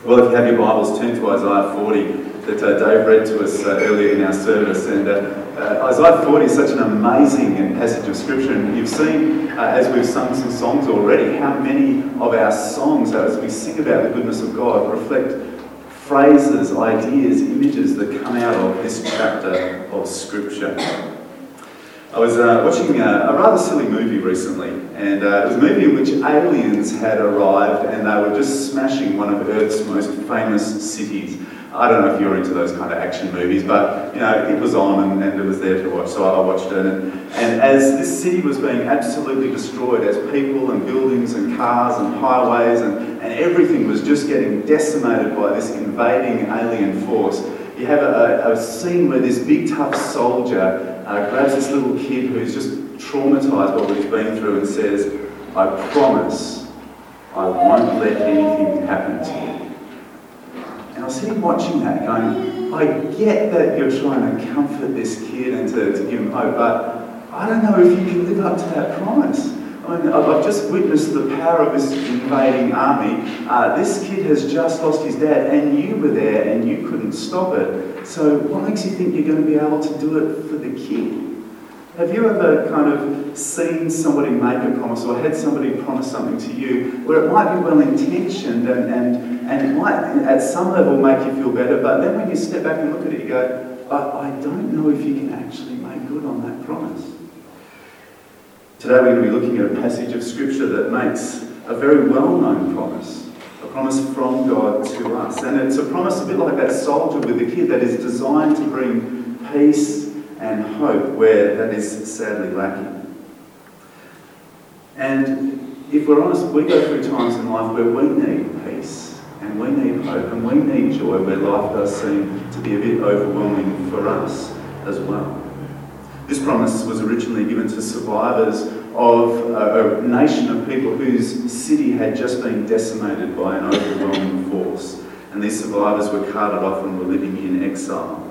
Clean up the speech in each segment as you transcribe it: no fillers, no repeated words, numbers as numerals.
Well, if you have your Bibles, turn to Isaiah 40 that Dave read to us earlier in our service. And Isaiah 40 is such an amazing passage of Scripture. And you've seen, as we've sung some songs already, how many of our songs, as we sing about the goodness of God, reflect phrases, ideas, images that come out of this chapter of Scripture. I was watching a rather silly movie recently, and it was a movie in which aliens had arrived and they were just smashing one of Earth's most famous cities. I don't know if you're into those kind of action movies, but it was on and it was there to watch, so I watched it. And as this city was being absolutely destroyed, as people and buildings and cars and highways and everything was just getting decimated by this invading alien force, you have a scene where this big tough soldier grabs this little kid who's just traumatised by what he's been through and says, "I promise I won't let anything happen to you." And I was sitting watching that going, I get that you're trying to comfort this kid and to give him hope, but I don't know if you can live up to that promise. I mean, I've just witnessed the power of this invading army. This kid has just lost his dad and you were there and you couldn't stop it. So what makes you think you're going to be able to do it for the kid? Have you ever kind of seen somebody make a promise or had somebody promise something to you where it might be well-intentioned and it might at some level make you feel better, but then when you step back and look at it you go, I don't know if you can actually make good on that promise. Today we're going to be looking at a passage of Scripture that makes a very well-known promise, a promise from God to us. And it's a promise a bit like that soldier with the kid that is designed to bring peace and hope where that is sadly lacking. And if we're honest, we go through times in life where we need peace and we need hope and we need joy, where life does seem to be a bit overwhelming for us as well. This promise was originally given to survivors of a nation of people whose city had just been decimated by an overwhelming force. And these survivors were carted off and were living in exile.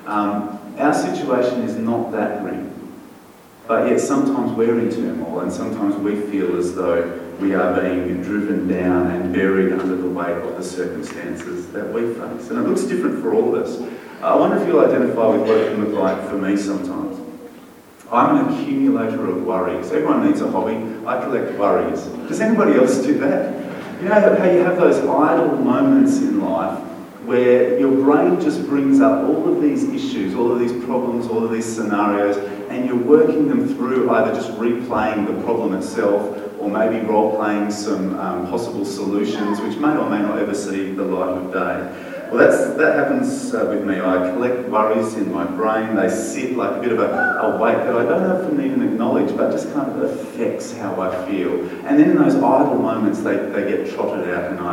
Our situation is not that grim. But yet sometimes we're in turmoil and sometimes we feel as though we are being driven down and buried under the weight of the circumstances that we face. And it looks different for all of us. I wonder if you'll identify with what it can look like for me sometimes. I'm an accumulator of worries. Everyone needs a hobby. I collect worries. Does anybody else do that? You know how you have those idle moments in life where your brain just brings up all of these issues, all of these problems, all of these scenarios, and you're working them through, either just replaying the problem itself or maybe role-playing some possible solutions which may or may not ever see the light of day. Well, that happens with me. I collect worries in my brain. They sit like a bit of a weight that I don't often even acknowledge, but just kind of affects how I feel. And then in those idle moments, they get trotted out and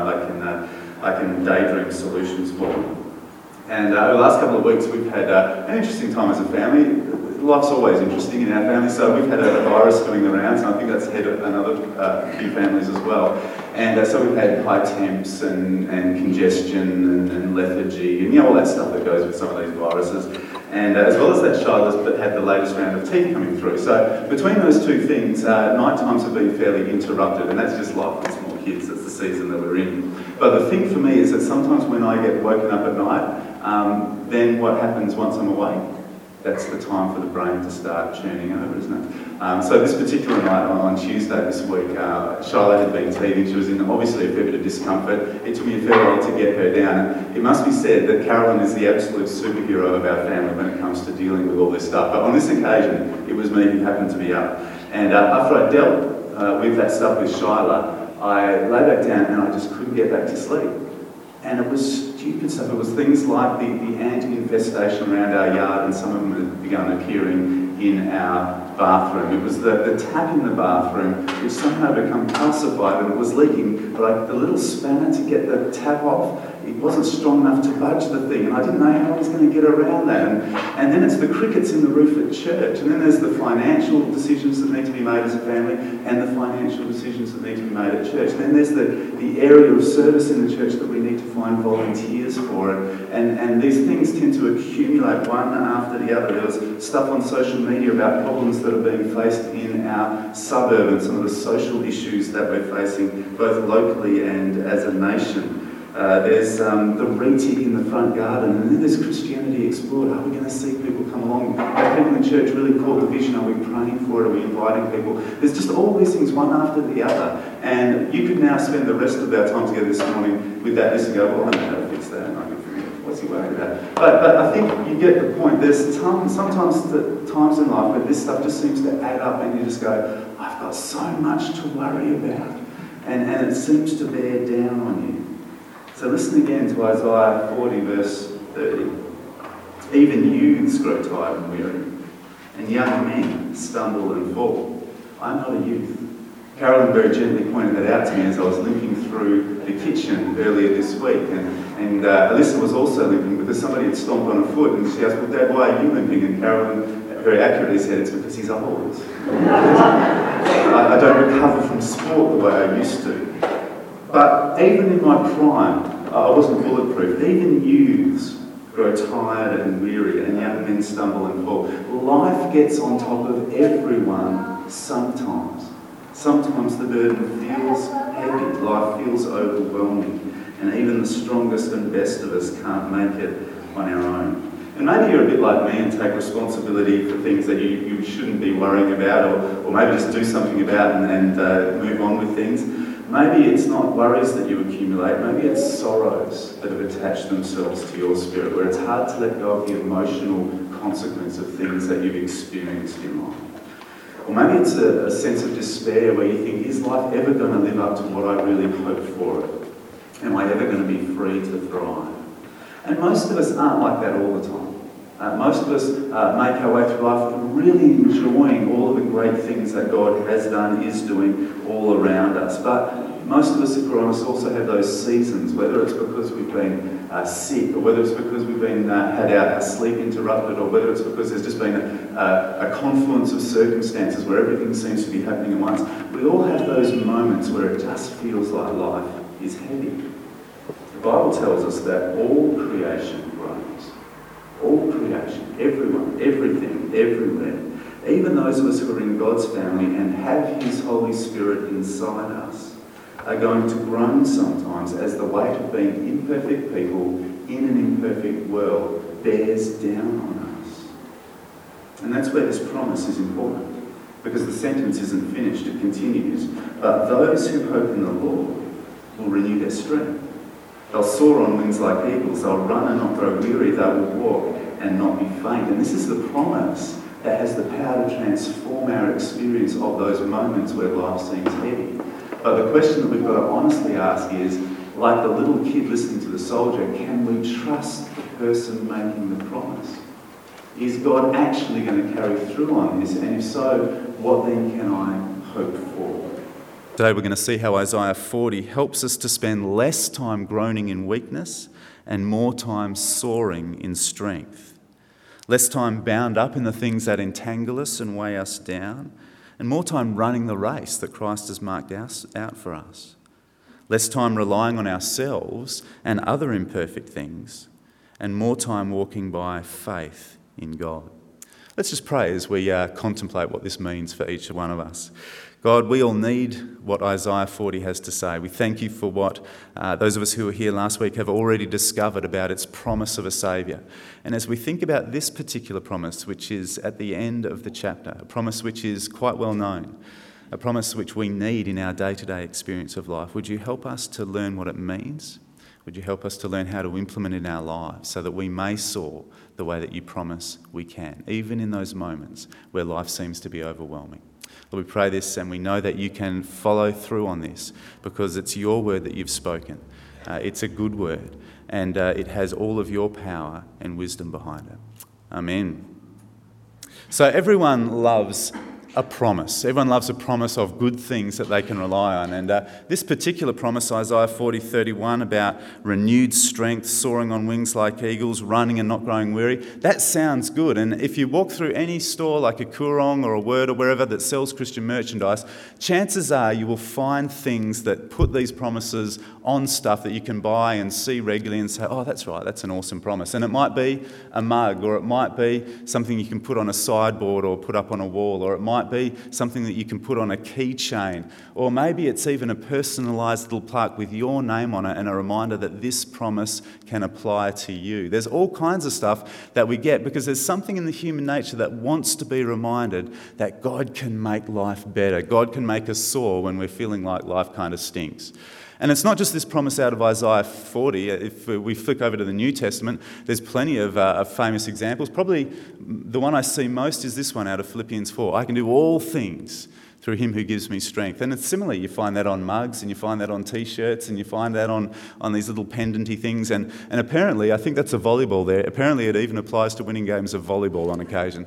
I can daydream solutions for them. And over the last couple of weeks, we've had an interesting time as a family. Life's always interesting in our family, so we've had a virus going around, so I think that's hit another few families as well. And so we've had high temps and congestion and lethargy and all that stuff that goes with some of these viruses. And as well as that, Shiloh's had the latest round of teeth coming through. So between those two things, night times have been fairly interrupted, and that's just life with small kids. That's the season that we're in. But the thing for me is that sometimes when I get woken up at night, then what happens once I'm awake? That's the time for the brain to start churning over, isn't it? So this particular night on Tuesday this week, Shiloh had been teething. She was in obviously a fair bit of discomfort. It took me a fair while to get her down. And it must be said that Carolyn is the absolute superhero of our family when it comes to dealing with all this stuff. But on this occasion, it was me who happened to be up. And after I dealt with that stuff with Shiloh, I lay back down and I just couldn't get back to sleep. And it was stupid stuff. It was things like the ant infestation around our yard, and some of them had begun appearing in our bathroom. It was the tap in the bathroom which somehow had become calcified and it was leaking, but the little spanner to get the tap off, it wasn't strong enough to budge the thing, and I didn't know how I was going to get around that. And then it's the crickets in the roof at church, and then there's the financial decisions that need to be made as a family and the financial decisions that need to be made at church. And then there's the area of service in the church that we need to find volunteers for, and these things tend to accumulate one after the other. There was stuff on social media about problems that are being faced in our suburb and some of the social issues that we're facing both locally and as a nation. There's the retic in the front garden, and then there's Christianity Explored. Are we going to see people come along? Are people in church really caught the vision? Are we praying for it? Are we inviting people? There's just all these things, one after the other. And you could now spend the rest of our time together this morning with that list and go, well, I know how to fix that, and I can figure it. What's he worried about? But I think you get the point. There's sometimes the times in life where this stuff just seems to add up, and you just go, I've got so much to worry about. And it seems to bear down on you. So listen again to Isaiah 40, verse 30. Even youths grow tired and weary, and young men stumble and fall. I'm not a youth. Carolyn very gently pointed that out to me as I was limping through the kitchen earlier this week. And Alyssa was also limping because somebody had stomped on her foot, and she asked, well, Dad, why are you limping? And Carolyn very accurately said, it's because he's old. I don't recover from sport the way I used to. But even in my prime, I wasn't bulletproof. Even youths grow tired and weary, and young men stumble and fall. Life gets on top of everyone sometimes. Sometimes the burden feels heavy, life feels overwhelming, and even the strongest and best of us can't make it on our own. And maybe you're a bit like me and take responsibility for things that you shouldn't be worrying about, or maybe just do something about and move on with things. Maybe it's not worries that you accumulate, maybe it's sorrows that have attached themselves to your spirit, where it's hard to let go of the emotional consequence of things that you've experienced in life. Or maybe it's a sense of despair where you think, is life ever going to live up to what I really hoped for it? Am I ever going to be free to thrive? And most of us aren't like that all the time. Most of us make our way through life really enjoying all of the great things that God has done, is doing all around us. But most of us, if we're honest, also have those seasons, whether it's because we've been sick, or whether it's because we've been had our sleep interrupted, or whether it's because there's just been a confluence of circumstances where everything seems to be happening at once. We all have those moments where it just feels like life is heavy. The Bible tells us that all creation groans. All creation, everyone, everything, everywhere, even those of us who are in God's family and have His Holy Spirit inside us, are going to groan sometimes as the weight of being imperfect people in an imperfect world bears down on us. And that's where this promise is important, because the sentence isn't finished, it continues. But those who hope in the Lord will renew their strength. They'll soar on wings like eagles. They'll run and not grow weary. They will walk and not be faint. And this is the promise that has the power to transform our experience of those moments where life seems heavy. But the question that we've got to honestly ask is, like the little kid listening to the soldier, can we trust the person making the promise? Is God actually going to carry through on this? And if so, what then can I hope for? Today we're going to see how Isaiah 40 helps us to spend less time groaning in weakness and more time soaring in strength. Less time bound up in the things that entangle us and weigh us down, and more time running the race that Christ has marked out for us. Less time relying on ourselves and other imperfect things, and more time walking by faith in God. Let's just pray as we contemplate what this means for each one of us. God, we all need what Isaiah 40 has to say. We thank you for what those of us who were here last week have already discovered about its promise of a Saviour. And as we think about this particular promise, which is at the end of the chapter, a promise which is quite well known, a promise which we need in our day-to-day experience of life, would you help us to learn what it means? Would you help us to learn how to implement it in our lives so that we may soar the way that you promise we can, even in those moments where life seems to be overwhelming? Lord, we pray this and we know that you can follow through on this because it's your word that you've spoken. It's a good word and it has all of your power and wisdom behind it. Amen. So everyone loves a promise. Everyone loves a promise of good things that they can rely on. And this particular promise, Isaiah 40:31, about renewed strength, soaring on wings like eagles, running and not growing weary, that sounds good. And if you walk through any store like a Koorong or a Word or wherever that sells Christian merchandise, chances are you will find things that put these promises on stuff that you can buy and see regularly and say, oh, that's right, that's an awesome promise. And it might be a mug, or it might be something you can put on a sideboard or put up on a wall, or it might might be something that you can put on a keychain, or maybe it's even a personalised little plaque with your name on it and a reminder that this promise can apply to you. There's all kinds of stuff that we get because there's something in the human nature that wants to be reminded that God can make life better. God can make us soar when we're feeling like life kind of stinks. And it's not just this promise out of Isaiah 40. If we flick over to the New Testament, there's plenty of famous examples. Probably the one I see most is this one out of Philippians 4. I can do all things through him who gives me strength. And it's similar. You find that on mugs, and you find that on T-shirts, and you find that on these little pendanty things. And apparently, I think that's a volleyball there. Apparently, it even applies to winning games of volleyball on occasion.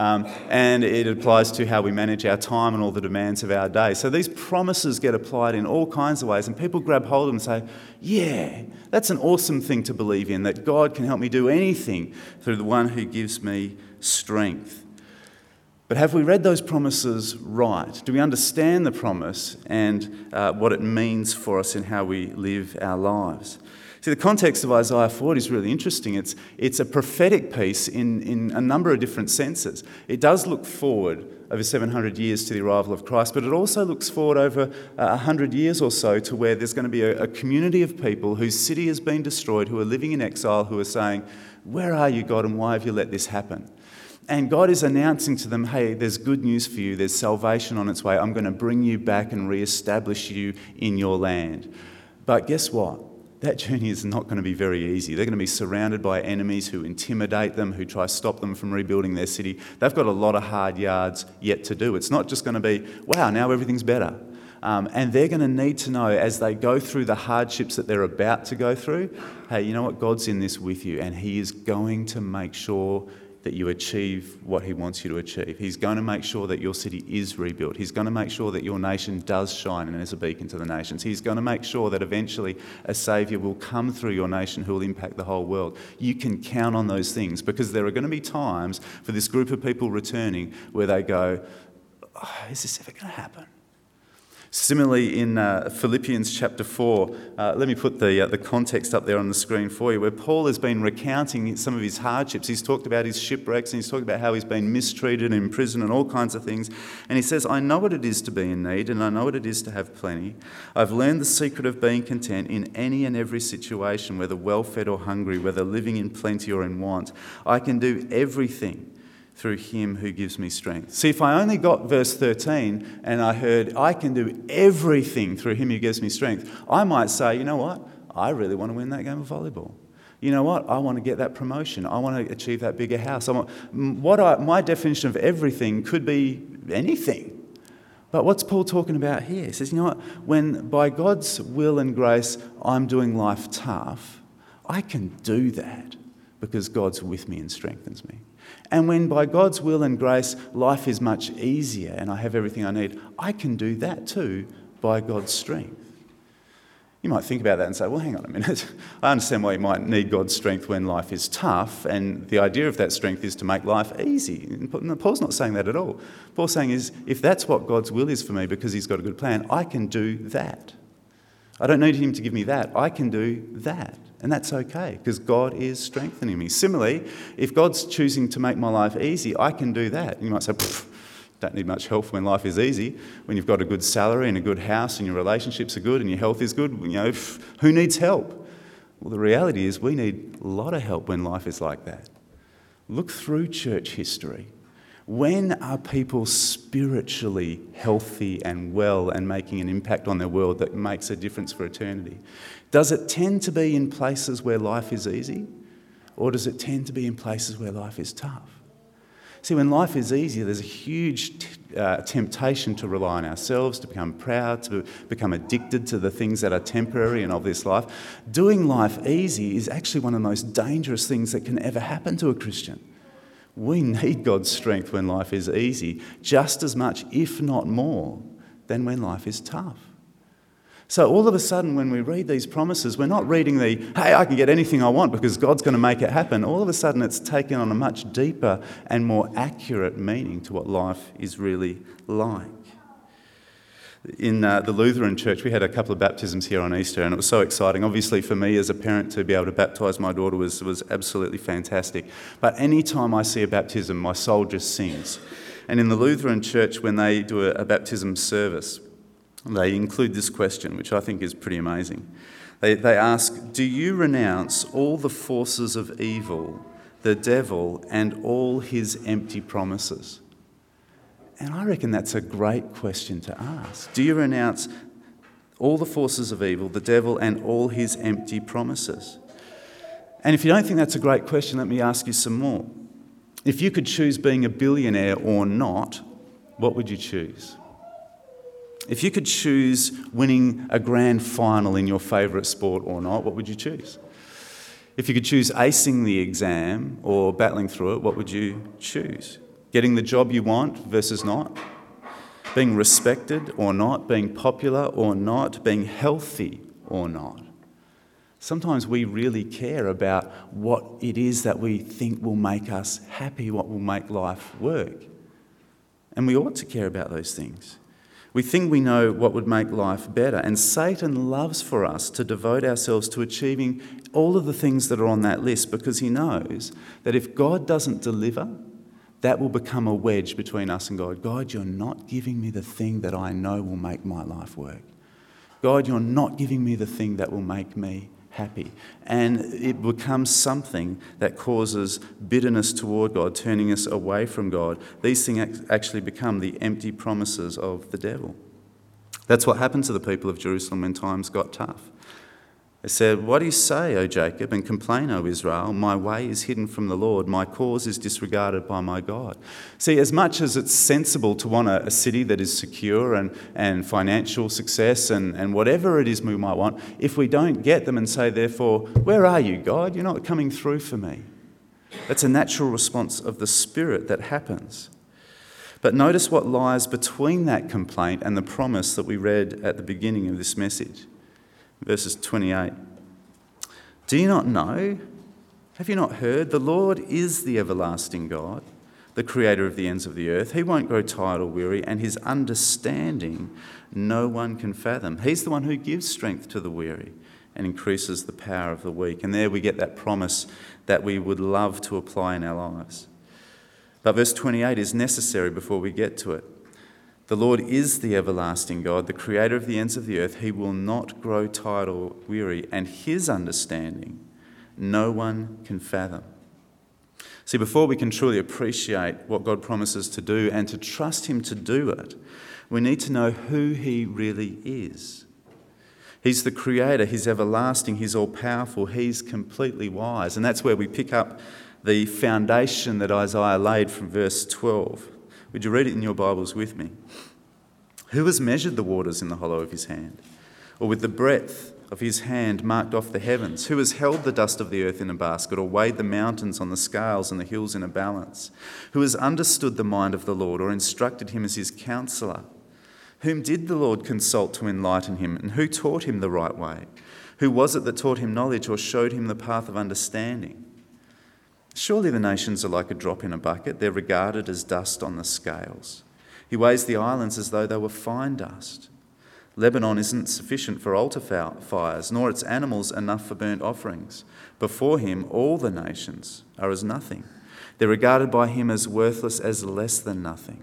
And it applies to how we manage our time and all the demands of our day. So these promises get applied in all kinds of ways, and people grab hold of them and say, yeah, that's an awesome thing to believe in, that God can help me do anything through the one who gives me strength. But have we read those promises right? Do we understand the promise and what it means for us in how we live our lives? See, the context of Isaiah 40 is really interesting. It's a prophetic piece in a number of different senses. It does look forward over 700 years to the arrival of Christ, but it also looks forward over 100 years or so to where there's going to be a community of people whose city has been destroyed, who are living in exile, who are saying, "Where are you, God, and why have you let this happen?" And God is announcing to them, hey, there's good news for you. There's salvation on its way. I'm going to bring you back and re-establish you in your land. But guess what? That journey is not going to be very easy. They're going to be surrounded by enemies who intimidate them, who try to stop them from rebuilding their city. They've got a lot of hard yards yet to do. It's not just going to be, wow, now everything's better. And they're going to need to know as they go through the hardships that they're about to go through, hey, you know what? God's in this with you, and he is going to make sure that you achieve what he wants you to achieve. He's going to make sure that your city is rebuilt. He's going to make sure that your nation does shine and is a beacon to the nations. He's going to make sure that eventually a saviour will come through your nation who will impact the whole world. You can count on those things because there are going to be times for this group of people returning where they go, oh, is this ever going to happen? Similarly, in Philippians chapter 4, let me put the context up there on the screen for you, where Paul has been recounting some of his hardships. He's talked about his shipwrecks, and he's talked about how he's been mistreated in prison and all kinds of things. And he says, I know what it is to be in need, and I know what it is to have plenty. I've learned the secret of being content in any and every situation, whether well-fed or hungry, whether living in plenty or in want. I can do everything through him who gives me strength. See, if I only got verse 13 and I heard, I can do everything through him who gives me strength, I might say, you know what? I really want to win that game of volleyball. You know what? I want to get that promotion. I want to achieve that bigger house. My definition of everything could be anything. But what's Paul talking about here? He says, you know what? When by God's will and grace I'm doing life tough, I can do that because God's with me and strengthens me. And when by God's will and grace life is much easier and I have everything I need, I can do that too by God's strength. You might think about that and say, well, hang on a minute. I understand why you might need God's strength when life is tough, and the idea of that strength is to make life easy. And Paul's not saying that at all. Paul's saying is, if that's what God's will is for me because he's got a good plan, I can do that. I don't need him to give me that. I can do that. And that's okay because God is strengthening me. Similarly, if God's choosing to make my life easy, I can do that. And you might say, don't need much help when life is easy. When you've got a good salary and a good house and your relationships are good and your health is good, who needs help? Well, the reality is we need a lot of help when life is like that. Look through church history. When are people spiritually healthy and well and making an impact on their world that makes a difference for eternity? Does it tend to be in places where life is easy, or does it tend to be in places where life is tough? See, when life is easy, there's a huge temptation to rely on ourselves, to become proud, to become addicted to the things that are temporary and of this life. Doing life easy is actually one of the most dangerous things that can ever happen to a Christian. We need God's strength when life is easy, just as much, if not more, than when life is tough. So all of a sudden, when we read these promises, we're not reading the, hey, I can get anything I want because God's going to make it happen. All of a sudden, it's taken on a much deeper and more accurate meaning to what life is really like. In the Lutheran Church, we had a couple of baptisms here on Easter, and it was so exciting. Obviously, for me as a parent to be able to baptise my daughter was absolutely fantastic. But any time I see a baptism, my soul just sings. And in the Lutheran Church, when they do a baptism service, they include this question, which I think is pretty amazing. They ask, do you renounce all the forces of evil, the devil, and all his empty promises? And I reckon that's a great question to ask. Do you renounce all the forces of evil, the devil, and all his empty promises? And if you don't think that's a great question, let me ask you some more. If you could choose being a billionaire or not, what would you choose? If you could choose winning a grand final in your favourite sport or not, what would you choose? If you could choose acing the exam or battling through it, what would you choose? Getting the job you want versus not? Being respected or not? Being popular or not? Being healthy or not? Sometimes we really care about what it is that we think will make us happy, what will make life work. And we ought to care about those things. We think we know what would make life better, and Satan loves for us to devote ourselves to achieving all of the things that are on that list, because he knows that if God doesn't deliver, that will become a wedge between us and God. God, you're not giving me the thing that I know will make my life work. God, you're not giving me the thing that will make me happy. And it becomes something that causes bitterness toward God, turning us away from God. These things actually become the empty promises of the devil. That's what happened to the people of Jerusalem when times got tough. They said, what do you say, O Jacob, and complain, O Israel? My way is hidden from the Lord. My cause is disregarded by my God. See, as much as it's sensible to want a city that is secure and financial success and whatever it is we might want, if we don't get them and say, therefore, where are you, God? You're not coming through for me. That's a natural response of the Spirit that happens. But notice what lies between that complaint and the promise that we read at the beginning of this message. Verses 28. Do you not know? Have you not heard? The Lord is the everlasting God, the creator of the ends of the earth. He won't grow tired or weary, and his understanding no one can fathom. He's the one who gives strength to the weary and increases the power of the weak. And there we get that promise that we would love to apply in our lives. But verse 28 is necessary before we get to it. The Lord is the everlasting God, the creator of the ends of the earth. He will not grow tired or weary, and his understanding no one can fathom. See, before we can truly appreciate what God promises to do and to trust him to do it, we need to know who he really is. He's the creator, he's everlasting, he's all-powerful, he's completely wise. And that's where we pick up the foundation that Isaiah laid from verse 12. Would you read it in your Bibles with me? Who has measured the waters in the hollow of his hand, or with the breadth of his hand marked off the heavens? Who has held the dust of the earth in a basket, or weighed the mountains on the scales and the hills in a balance? Who has understood the mind of the Lord, or instructed him as his counselor? Whom did the Lord consult to enlighten him, and who taught him the right way? Who was it that taught him knowledge, or showed him the path of understanding? Surely the nations are like a drop in a bucket. They're regarded as dust on the scales. He weighs the islands as though they were fine dust. Lebanon isn't sufficient for altar fires, nor its animals enough for burnt offerings. Before him, all the nations are as nothing. They're regarded by him as worthless, as less than nothing.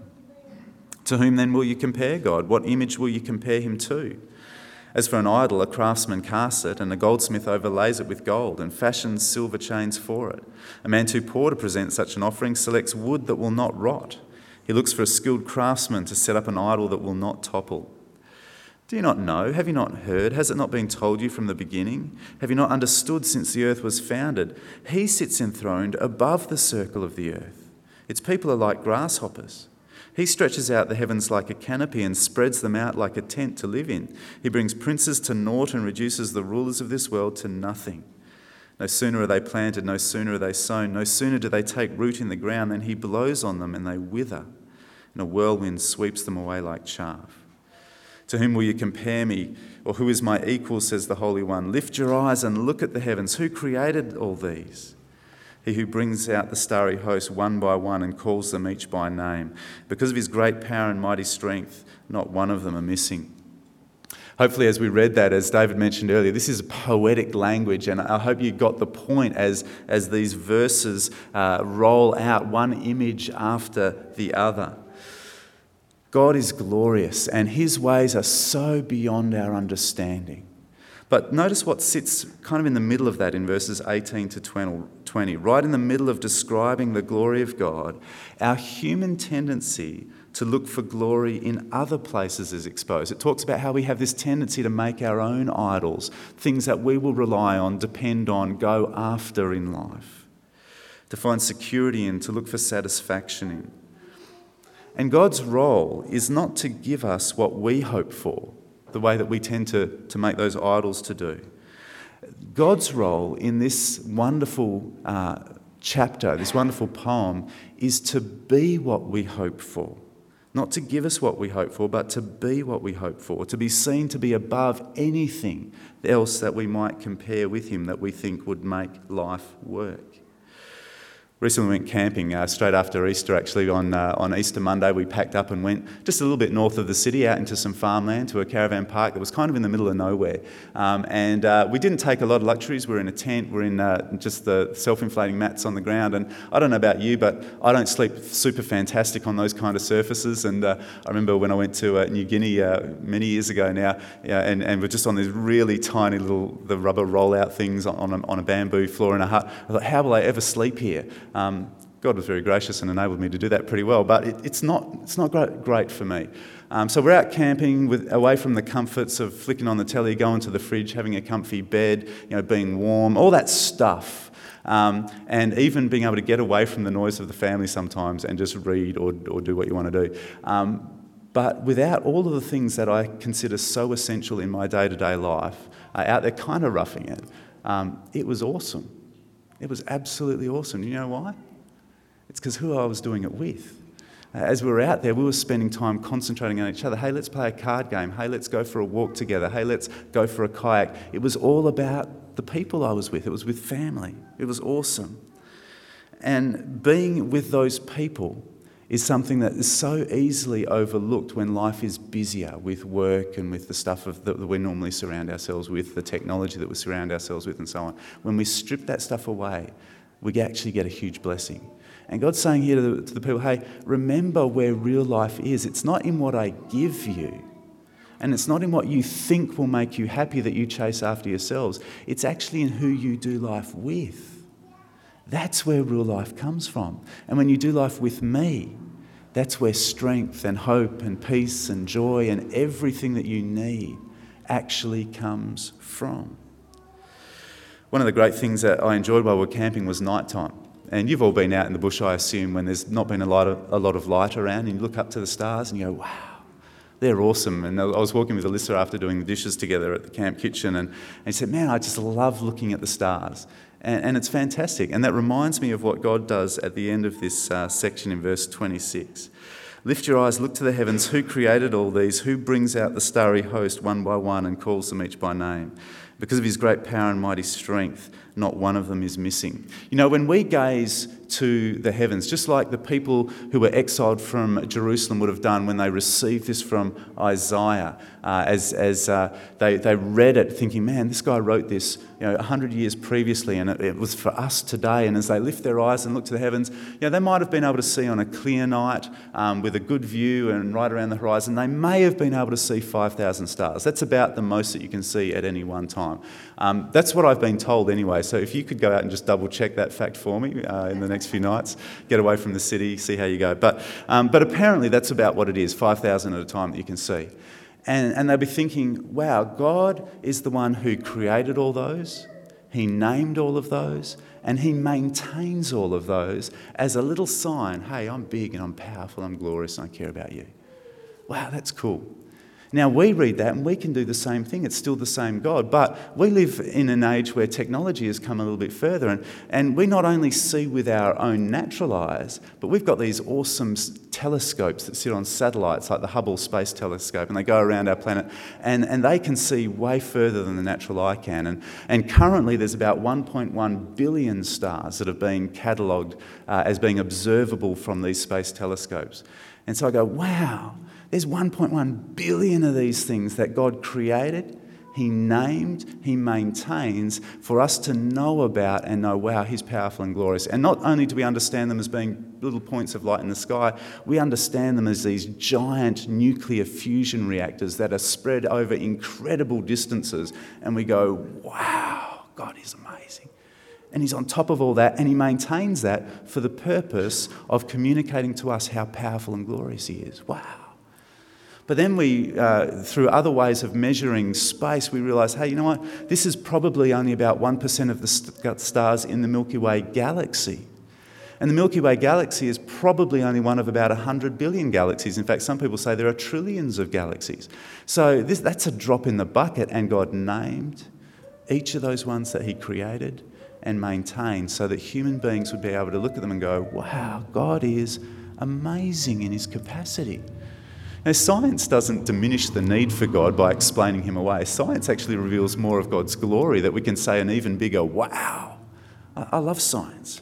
To whom then will you compare God? What image will you compare him to? As for an idol, a craftsman casts it, and a goldsmith overlays it with gold and fashions silver chains for it. A man too poor to present such an offering selects wood that will not rot. He looks for a skilled craftsman to set up an idol that will not topple. Do you not know? Have you not heard? Has it not been told you from the beginning? Have you not understood since the earth was founded? He sits enthroned above the circle of the earth. Its people are like grasshoppers. He stretches out the heavens like a canopy and spreads them out like a tent to live in. He brings princes to naught and reduces the rulers of this world to nothing. No sooner are they planted, no sooner are they sown, no sooner do they take root in the ground than he blows on them and they wither, and a whirlwind sweeps them away like chaff. To whom will you compare me, or who is my equal, says the Holy One? Lift your eyes and look at the heavens. Who created all these? He who brings out the starry host one by one and calls them each by name. Because of his great power and mighty strength, not one of them are missing. Hopefully, as we read that, as David mentioned earlier, this is poetic language, and I hope you got the point as these verses roll out one image after the other. God is glorious and his ways are so beyond our understanding. But notice what sits kind of in the middle of that in verses 18 to 20, right in the middle of describing the glory of God. Our human tendency to look for glory in other places is exposed. It talks about how we have this tendency to make our own idols, things that we will rely on, depend on, go after in life, to find security in, to look for satisfaction in. And God's role is not to give us what we hope for, the way that we tend to make those idols to do. God's role in this wonderful chapter, this wonderful poem, is to be what we hope for. Not to give us what we hope for, but to be what we hope for, to be seen to be above anything else that we might compare with him that we think would make life work. Recently we went camping straight after Easter, actually. On Easter Monday we packed up and went just a little bit north of the city out into some farmland to a caravan park that was kind of in the middle of nowhere. And we didn't take a lot of luxuries. We're in a tent, we're in just the self-inflating mats on the ground. And I don't know about you, but I don't sleep super fantastic on those kind of surfaces. And I remember when I went to New Guinea many years ago now, and we're just on these really tiny little the rubber roll-out things on a bamboo floor in a hut. I thought, how will I ever sleep here? God was very gracious and enabled me to do that pretty well, but it's not great for me. So we're out camping away from the comforts of flicking on the telly, going to the fridge, having a comfy bed, being warm, all that stuff, and even being able to get away from the noise of the family sometimes and just read or do what you want to do. But without all of the things that I consider so essential in my day-to-day life, out there kind of roughing it, it was awesome. It was absolutely awesome. You know why? It's because who I was doing it with. As we were out there, we were spending time concentrating on each other. Hey, let's play a card game. Hey, let's go for a walk together. Hey, let's go for a kayak. It was all about the people I was with. It was with family. It was awesome. And being with those people is something that is so easily overlooked when life is busier with work and with the stuff that we normally surround ourselves with, the technology that we surround ourselves with and so on. When we strip that stuff away, we actually get a huge blessing. And God's saying here to the people, hey, remember where real life is. It's not in what I give you, and it's not in what you think will make you happy that you chase after yourselves. It's actually in who you do life with. That's where real life comes from. And when you do life with me, that's where strength and hope and peace and joy and everything that you need actually comes from. One of the great things that I enjoyed while we were camping was nighttime. And you've all been out in the bush, I assume, when there's not been a lot of light around, and you look up to the stars and you go, wow, they're awesome. And I was walking with Alyssa after doing the dishes together at the camp kitchen, and he said, man, I just love looking at the stars. And it's fantastic. And that reminds me of what God does at the end of this section in verse 26. Lift your eyes, look to the heavens. Who created all these? Who brings out the starry host one by one and calls them each by name? Because of his great power and mighty strength, not one of them is missing. When we gaze to the heavens, just like the people who were exiled from Jerusalem would have done when they received this from Isaiah, as they read it thinking, man, this guy wrote this 100 years previously and it was for us today. And as they lift their eyes and look to the heavens, they might have been able to see on a clear night with a good view and right around the horizon, they may have been able to see 5,000 stars. That's about the most that you can see at any one time. That's what I've been told anyway. So if you could go out and just double check that fact for me in the next few nights, get away from the city, see how you go. But apparently that's about what it is, 5,000 at a time that you can see. And they'll be thinking, wow, God is the one who created all those, he named all of those, and he maintains all of those as a little sign, hey, I'm big and I'm powerful, I'm glorious and I care about you. Wow, that's cool. Now, we read that and we can do the same thing. It's still the same God. But we live in an age where technology has come a little bit further. And we not only see with our own natural eyes, but we've got these awesome telescopes that sit on satellites like the Hubble Space Telescope, and they go around our planet. And they can see way further than the natural eye can. And currently there's about 1.1 billion stars that have been catalogued as being observable from these space telescopes. And so I go, wow. There's 1.1 billion of these things that God created, He named, He maintains for us to know about and know, wow, He's powerful and glorious. And not only do we understand them as being little points of light in the sky, we understand them as these giant nuclear fusion reactors that are spread over incredible distances. And we go, wow, God is amazing. And He's on top of all that, and He maintains that for the purpose of communicating to us how powerful and glorious He is. Wow. But then we, through other ways of measuring space, we realise, hey, you know what? This is probably only about 1% of the stars in the Milky Way galaxy. And the Milky Way galaxy is probably only one of about 100 billion galaxies. In fact, some people say there are trillions of galaxies. So that's a drop in the bucket, and God named each of those ones that He created and maintained so that human beings would be able to look at them and go, wow, God is amazing in His capacity. Now, science doesn't diminish the need for God by explaining Him away. Science actually reveals more of God's glory, that we can say an even bigger, wow. I love science.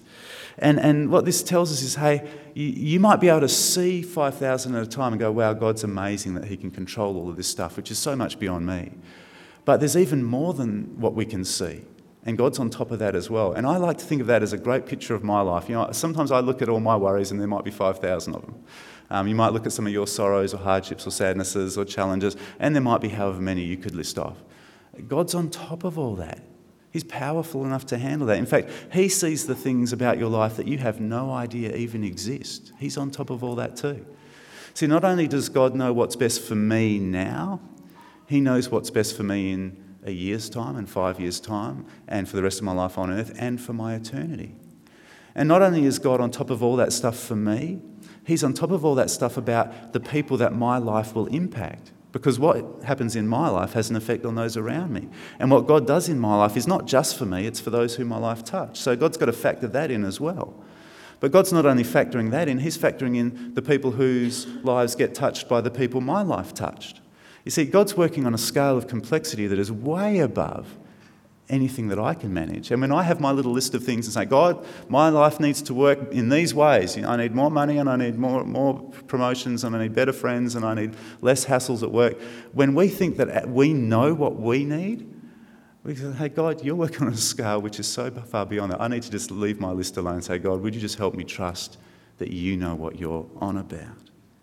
And what this tells us is, hey, you might be able to see 5,000 at a time and go, wow, God's amazing that He can control all of this stuff, which is so much beyond me. But there's even more than what we can see. And God's on top of that as well. And I like to think of that as a great picture of my life. You know, sometimes I look at all my worries and there might be 5,000 of them. You might look at some of your sorrows or hardships or sadnesses or challenges, and there might be however many you could list off. God's on top of all that. He's powerful enough to handle that. In fact, He sees the things about your life that you have no idea even exist. He's on top of all that too. See, not only does God know what's best for me now, He knows what's best for me in a year's time and 5 years' time and for the rest of my life on earth and for my eternity. And not only is God on top of all that stuff for me, He's on top of all that stuff about the people that my life will impact. Because what happens in my life has an effect on those around me. And what God does in my life is not just for me, it's for those whom my life touch. So God's got to factor that in as well. But God's not only factoring that in, He's factoring in the people whose lives get touched by the people my life touched. You see, God's working on a scale of complexity that is way above anything that I can manage. And when I have my little list of things and say, God, my life needs to work in these ways. You know, I need more money and I need more promotions and I need better friends and I need less hassles at work. When we think that we know what we need, we say, hey, God, you're working on a scale which is so far beyond that. I need to just leave my list alone and say, God, would you just help me trust that you know what you're on about?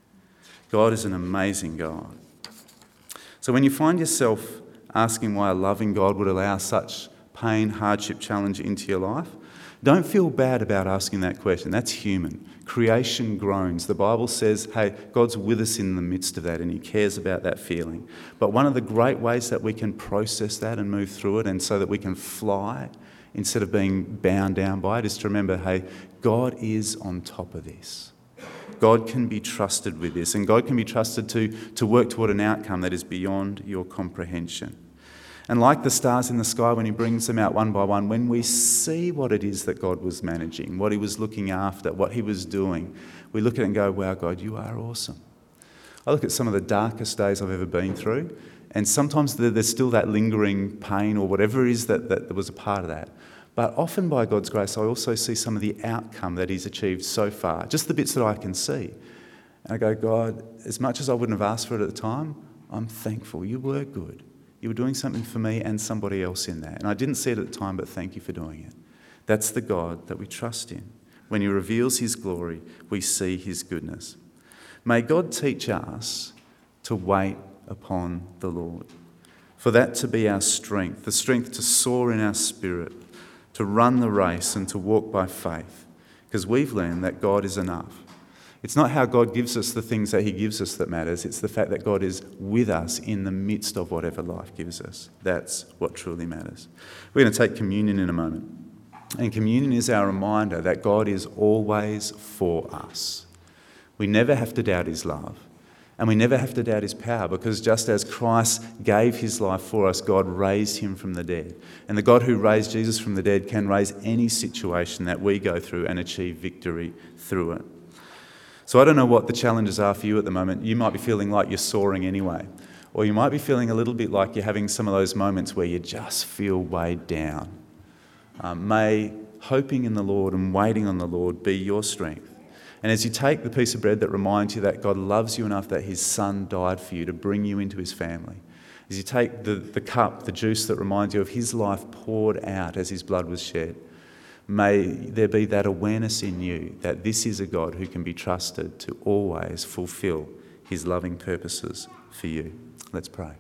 God is an amazing God. So when you find yourself asking why a loving God would allow such pain, hardship, challenge into your life, don't feel bad about asking that question. That's human. Creation groans. The Bible says, hey, God's with us in the midst of that and He cares about that feeling. But one of the great ways that we can process that and move through it and so that we can fly instead of being bound down by it is to remember, hey, God is on top of this. God can be trusted with this, and God can be trusted to work toward an outcome that is beyond your comprehension. And like the stars in the sky, when He brings them out one by one, when we see what it is that God was managing, what He was looking after, what He was doing, we look at it and go, wow, God, you are awesome. I look at some of the darkest days I've ever been through, and sometimes there's still that lingering pain or whatever it is that was a part of that. But often by God's grace, I also see some of the outcome that He's achieved so far, just the bits that I can see. And I go, God, as much as I wouldn't have asked for it at the time, I'm thankful. You were good. You were doing something for me and somebody else in that. And I didn't see it at the time, but thank you for doing it. That's the God that we trust in. When He reveals His glory, we see His goodness. May God teach us to wait upon the Lord, for that to be our strength, the strength to soar in our spirit, to run the race and to walk by faith, because we've learned that God is enough. It's not how God gives us the things that He gives us that matters. It's the fact that God is with us in the midst of whatever life gives us. That's what truly matters. We're going to take communion in a moment. And communion is our reminder that God is always for us. We never have to doubt His love. And we never have to doubt His power, because just as Christ gave His life for us, God raised Him from the dead. And the God who raised Jesus from the dead can raise any situation that we go through and achieve victory through it. So I don't know what the challenges are for you at the moment. You might be feeling like you're soaring anyway. Or you might be feeling a little bit like you're having some of those moments where you just feel weighed down. May hoping in the Lord and waiting on the Lord be your strength. And as you take the piece of bread that reminds you that God loves you enough that His Son died for you to bring you into His family, As you take the cup, the juice that reminds you of his life poured out as his blood was shed, may there be that awareness in you that this is a God who can be trusted to always fulfill his loving purposes for you. Let's pray.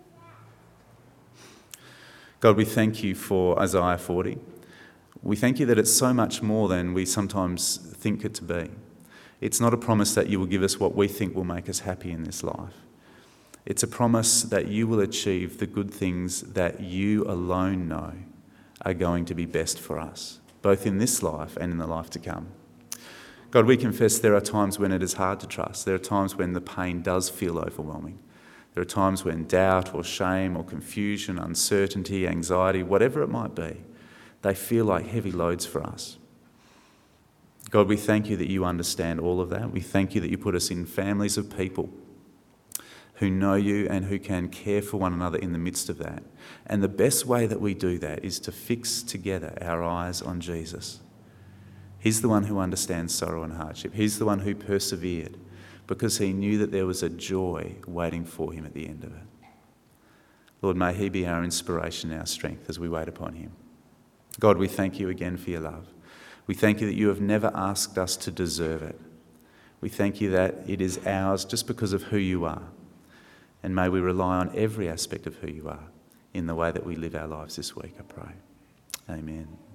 God, we thank you for Isaiah 40. We thank you that it's so much more than we sometimes think it to be. It's not a promise that you will give us what we think will make us happy in this life. It's a promise that you will achieve the good things that you alone know are going to be best for us, both in this life and in the life to come. God, we confess there are times when it is hard to trust. There are times when the pain does feel overwhelming. There are times when doubt or shame or confusion, uncertainty, anxiety, whatever it might be, they feel like heavy loads for us. God, we thank you that you understand all of that. We thank you that you put us in families of people who know you and who can care for one another in the midst of that. And the best way that we do that is to fix together our eyes on Jesus. He's the one who understands sorrow and hardship. He's the one who persevered because he knew that there was a joy waiting for him at the end of it. Lord, may he be our inspiration, our strength as we wait upon him. God, we thank you again for your love. We thank you that you have never asked us to deserve it. We thank you that it is ours just because of who you are. And may we rely on every aspect of who you are in the way that we live our lives this week, I pray. Amen.